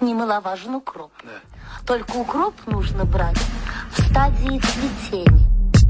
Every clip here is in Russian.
немаловажен укроп. Да. Только укроп нужно брать в стадии цветения.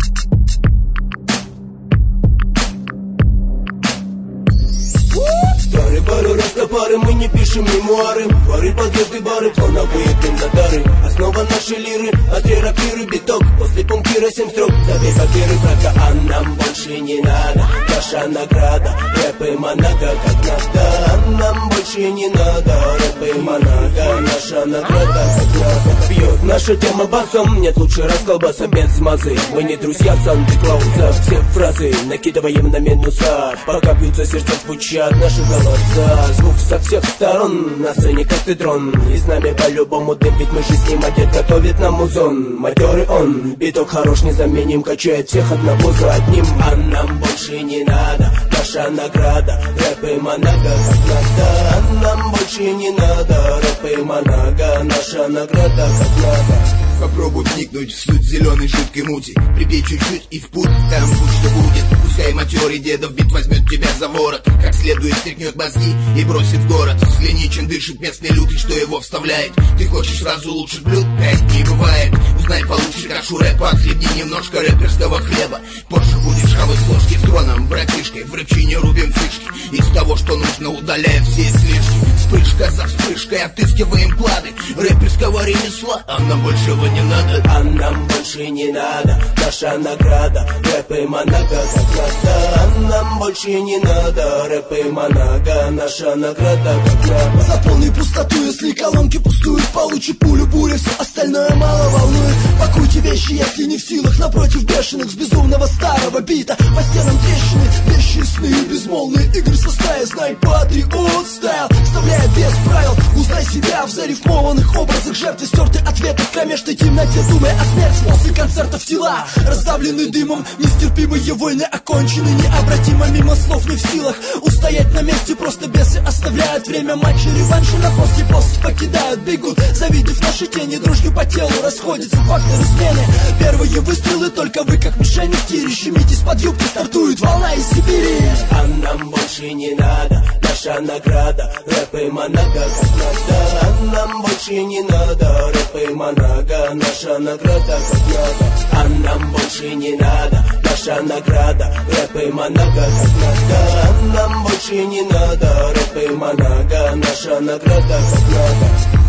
Старые пары, растопары, мы не пишем мемуары. Бары, подъезды, бары, плановые бензодары. Основа нашей лиры, рапиры, биток. После пунктира 7 строк, забей папиры, фрака. А нам больше не надо, наша награда. Рэп и монага, как надо. А нам больше не надо, рэп и монага. Наша награда, как надо. Бьет наша тема басом, нет лучше раз колбаса без мазы. Мы не друзья Санта-Клауса, все фразы накидываем на минуса. Пока бьются сердца, звучат наши голоса. Звук со всех сторон, на сцене как ты дрон. И с нами по-любому дым, ведь мы же с ним одет, готовит нам музон. Матерый он, биток хорош, не заменим, качает всех одного за одним. А нам больше не надо, наша награда. Рэп и монага, как надо. А нам больше не надо, рэп и монага. Наша награда, как надо. Попробуй вникнуть в суть зеленой жидкой мути. Прибей чуть-чуть и в путь, там будь что будет. Пускай матерый дедов бит возьмет тебя за ворот, как следует стряхнет мозги и бросит в город. Взгляни, чем дышит местный лютый, что его вставляет. Ты хочешь сразу лучших блюд? Так не бывает. Узнай получше кашу рэпа, отхлебни немножко рэперского хлеба. Позже будешь хавать с ложки в троном, братишкой. В рэпчине рубим фишки, из того, что нужно, удаляя все слишки. Вспышка за вспышкой отыскиваем клады рэперского ремесла, а нам большего не надо. А нам больше не надо, наша награда. Рэп и монага, как надо. А нам больше не надо, рэп и монага. Наша награда, как надо. Заполни пустоту, если колонки пустуют. Получи пулю, буря, все остальное мало волнует. Пакуйте вещи, если не в силах. Напротив бешеных с безумного старого бита. По стенам трещины, вещи сны, безмолвные игры со стаей. Знай патриот стайл, вставляя без правил. Узнай себя в зарифмованных образах жертвы, стертый ответы в кромешной темноте, думая о смерти. После концертов тела раздавлены дымом. Нестерпимые войны окончены необратимо. Мимо слов не в силах устоять на месте. Просто бесы оставляют время матча, реванши на после покидают, бегут, завидев наши тени. Дрожью по телу расходятся факторы смены. Первые выстрелы, только вы как мишени в тире. Щемитесь под юбки, стартует волна из Сибири. А нам больше не надо, наша награда. Рэп и монага, как надо. А нам больше не надо, рэп и монага. Наша награда, как надо. А нам больше не надо, наша награда. Рэп и монага, как надо. А нам больше не надо, рэп и монага. Наша награда, как надо.